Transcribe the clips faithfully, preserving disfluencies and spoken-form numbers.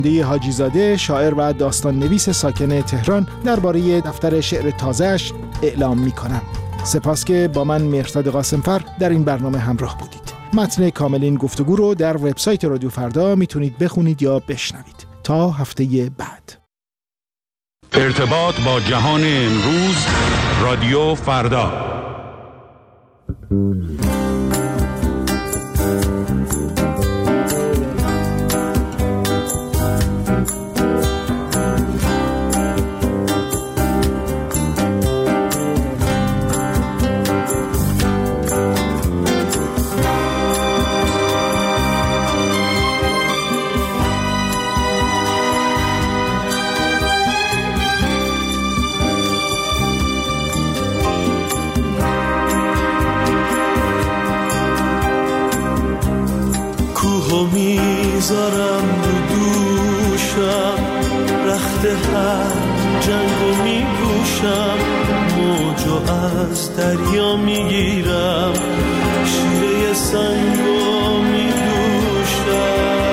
دی حاجی زاده، شاعر و داستان نویس ساکن تهران، درباره دفتر شعر تازه‌اش اعلام می‌کنم. سپاس که با من مهرزاد قاسمفر در این برنامه همراه بودید. متن کامل این گفتگو رو در وبسایت رادیو فردا میتونید بخونید یا بشنوید. تا هفته بعد. ارتباط با جهان امروز، رادیو فردا. میذارم رو دوشم، رخت هر جنگو میگوشم، موجو از دریا میگیرم، شیره سنگو میدوشم،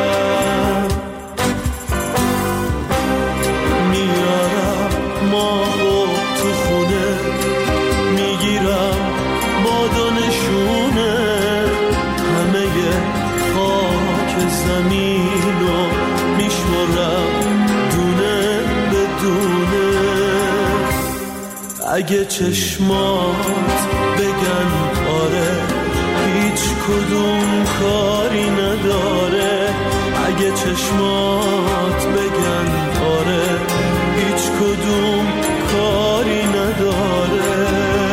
میارم ماهو تو خونه، میگیرم بادانشونه، همه زمینو میشمرم دونه به دونه. اگه چشمات بگن آره، هیچ کدوم کاری نداره. اگه چشمات بگن آره، هیچ کدوم کاری نداره.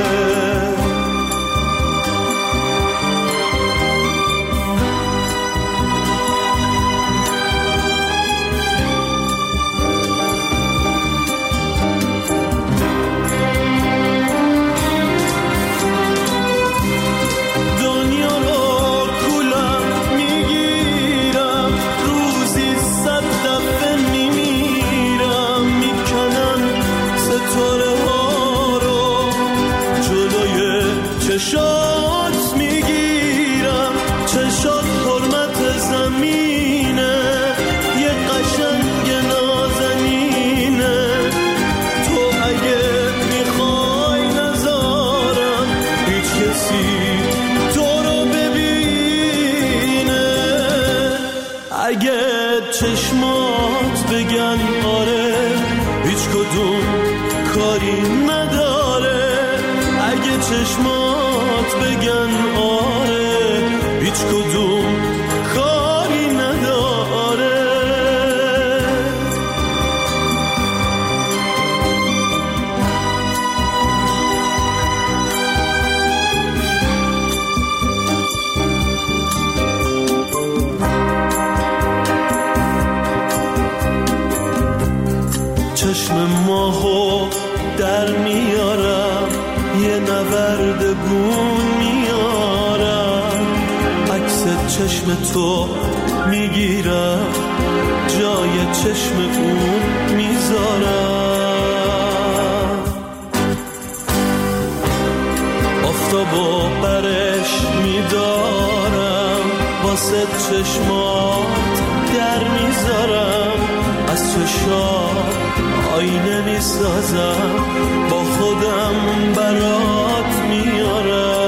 چشات میگیرم، چشات حرمت زمینه، یه قشنگ نازنینه. تو اگه میخوای نذارم هیچ کسی تو رو ببینه. اگه چشمات بگن آره، هیچ کدوم کاری نداره. اگه چشمات بگن آره، هیچ کدوم کاری نداره. چشم ماهو در میارم، یه نورد گون میارم، عکس چشم تو میگیرم، جای چشم اون میذارم. آفتابو برش میدارم، واسه چشمات در میذارم، از چشات آینه میسازم، با خودم برات میارم.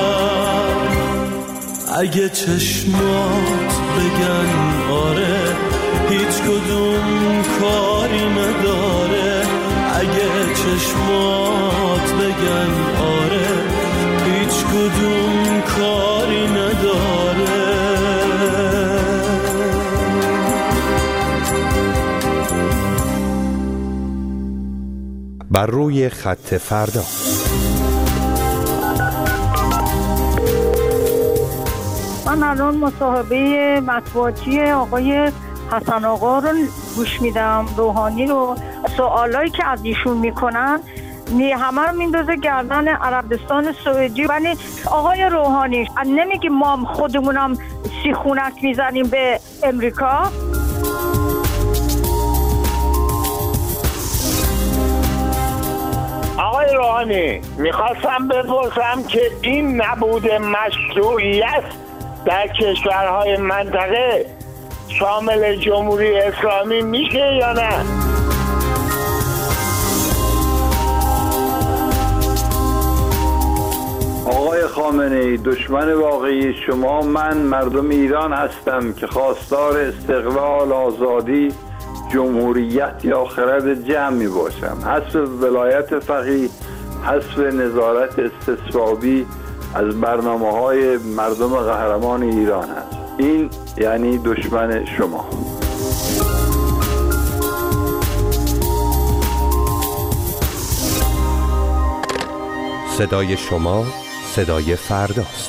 اگه چشمات بگن آره، هیچ کدوم کاری نداره. اگه چشمات بگن آره، هیچ کدوم کاری نداره. بر روی خط فردا. من الان مصاحبه مطبوعاتی آقای حسن آقا رو گوش میدم، روحانی رو. سوالایی که از ایشون میکنن می همه رو میندازه گردن عربستان سعودی. ولی آقای روحانی نمیگی ما خودمونم سیخونک میزنیم به امریکا؟ آقای روحانی، میخواستم بپرسم که این نبود مشروعیت در کشورهای منطقه شامل جمهوری اسلامی میشه یا نه؟ آقای خامنه‌ای، دشمن واقعی شما من مردم ایران هستم که خواستار استقلال، آزادی، جمهوریت یا خرد جمع می باشم. حذف ولایت فقیه، حذف نظارت استصوابی از برنامه‌های مردم قهرمان ایران است. این یعنی دشمن شما. صدای شما صدای فرداست.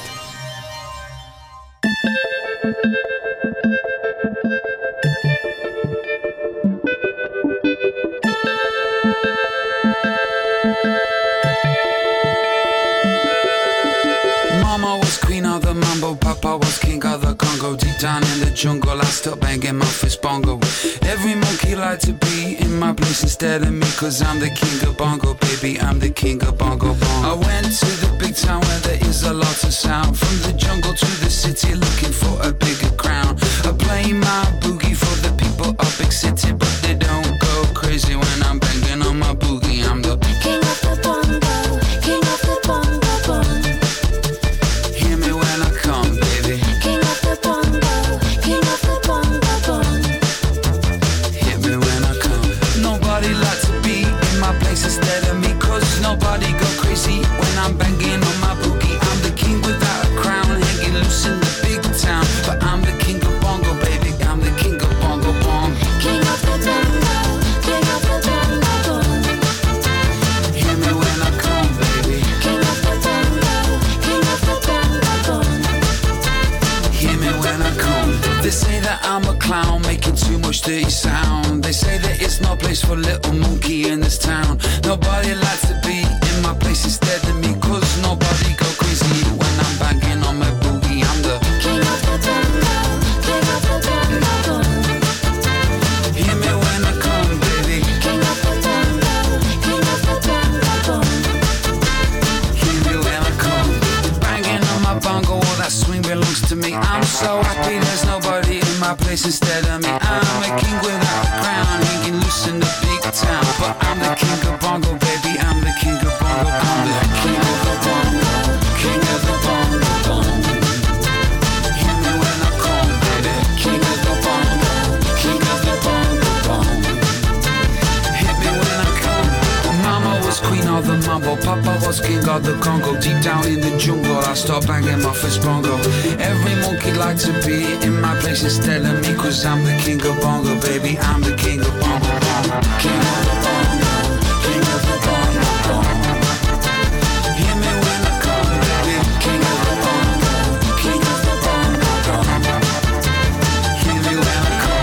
Papa was king of the Congo. Deep down in the jungle, I still banging my fist bongo. Every monkey like to be in my place instead of me, cause I'm the king of bongo, baby, I'm the king of bongo bongo. I went to the big town where there is a lot of sound. From the jungle to the city, looking for a bigger crown. I play my boogie for the people of big city, but they don't go crazy when I'm banging on my boogie. I'm the king of the bongo, king of the bongo bongo. Hear me when I come, baby. King of the bongo, king of the bongo bongo. Hear me when I come. Nobody likes to be in my place instead of me, cause nobody go crazy when I'm banging on my boogie. I'm the king without a crown, hanging loose in the big town, but I'm the king of bongo, baby. I'm the king of bongo bongo. King of the bongo, king of the bongo bongo. Hear me when I come, baby. King of the bongo, king of the bongo bongo. Hear me when I come. They say that I'm a clown, making too much dirty sound. They say that it's no place for little monkey in this town. Nobody likes to be in my place instead of me, cause nobody go crazy when I'm banging on my boogie. I'm the king of the bongo, king of the bongo bongo. Hear me when I come, baby. King of the bongo, king of the bongo bongo. Hear me when I come. Banging on my bongo, all that swing belongs to me. I'm so happy there's nobody in my place instead of me. I'm a king without a crown, hanging loose in the big town, but I'm the king of bongo, baby. I'm the king of bongo. I'm the king of the bongo, king of the bongo bongo. Hear me when I come, baby. King of the bongo, king of the bongo bongo. Hit me when I come. Mama was queen of the mambo, Papa was king of the Congo. Deep down in the jungle, I start banging my fist bongo. Every monkey like to be in my place instead of me, cause I'm the king of bongo, baby. I'm the king of bongo bongo. King of the bongo, king of the bongo bongo. Hear me when I come, baby. King of the bongo, king of the bongo bongo. Hear me when I come.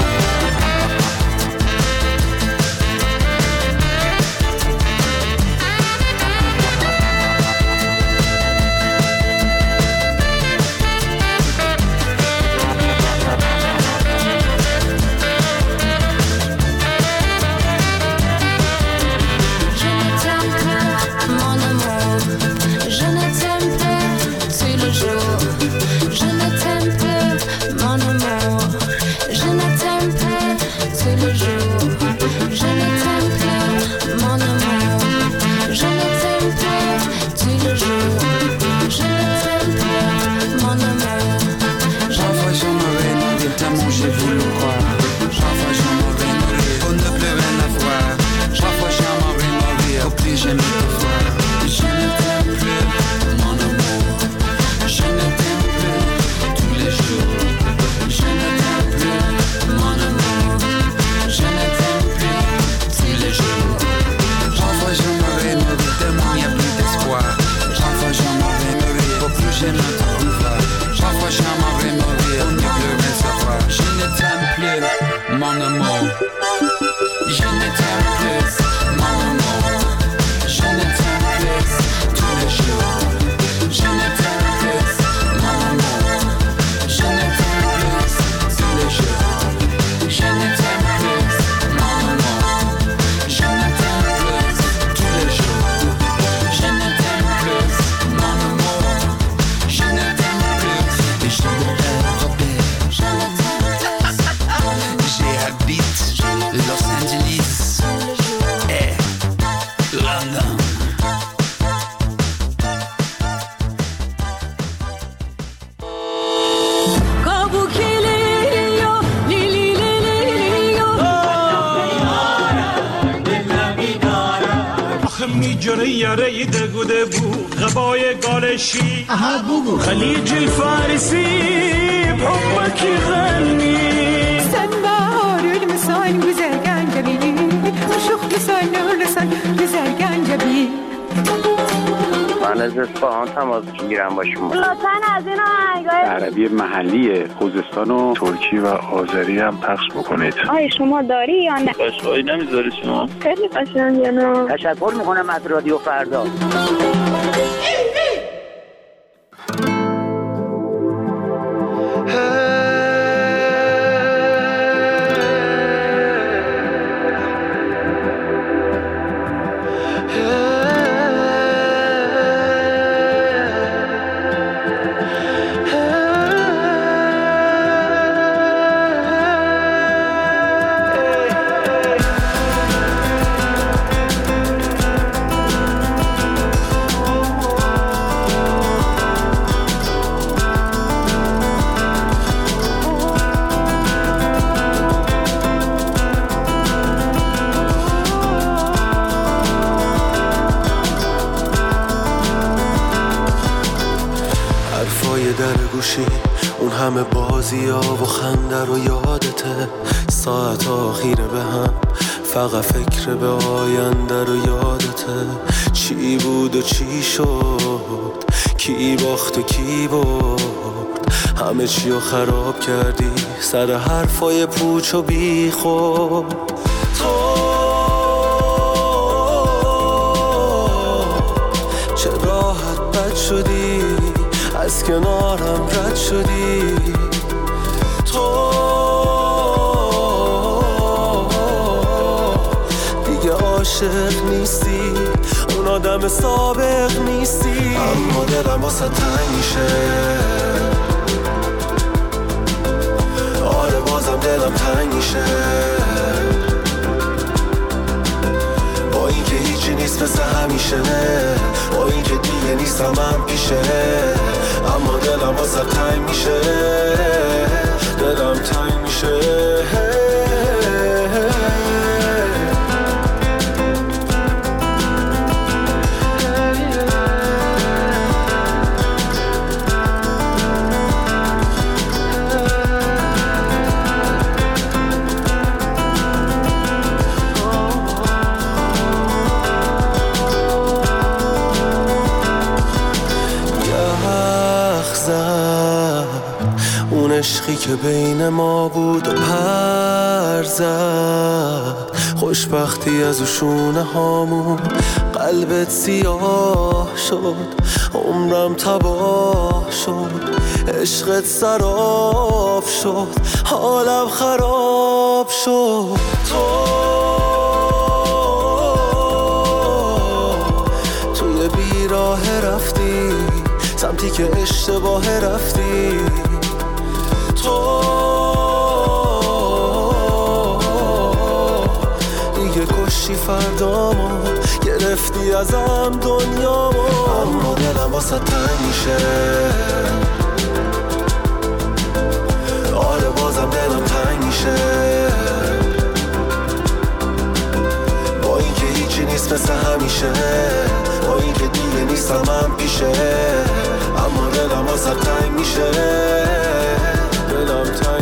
می جره یاره دگوده بو غبای گالشی اها بگو خلیج الفارسی بحبك غني سنبار المسان güzel gencebi Aşık güzel ölürsen güzel gencebi من از اصفهان تماس میگیرم با شما. لطفاً از این آهنگای عربی محلی خوزستان و ترکی و آذری هم پخش بکنید. آی شما داری یا نه؟ قشقایی نمیذاری شما؟ خیلی قشنگه نه. تشکر میکنم از رادیو فردا. اون همه بازی ها و خنده رو یادته ساعت آخیره به هم فقط فکر به آینده رو یادته چی بود و چی شد کی باخت و کی برد همه چی رو خراب کردی سر حرفای پوچ و بی خود تو چه راحت بد شدی از کنارم رد شدی تو دیگه عاشق نیستی اون آدم سابق نیستی اما دلم واسه تنگ میشه آره بازم دلم تنگ میشه با این که هیچی نیست مثل همیشه با این که دیگه نیستم من پیشه اما دلم واسه تنگ میشه دلم تنگ میشه عشقی که بین ما بود و پر زد خوشبختی از او شونه هامون قلبت سیاه شد عمرم تباه شد عشقت سراب شد حالم خراب شد تو توی بیراه رفتی سمتی که اشتباه رفتی تو دیگه کشی فردامو گرفتی ازم دنیامو اما دلم واسه تنگ میشه آره بازم دلم تنگ میشه با این که هیچی نیست مثل همیشه با این که دیگه نیستم من پیشه اما دلم واسه تنگ میشه دلم تنگ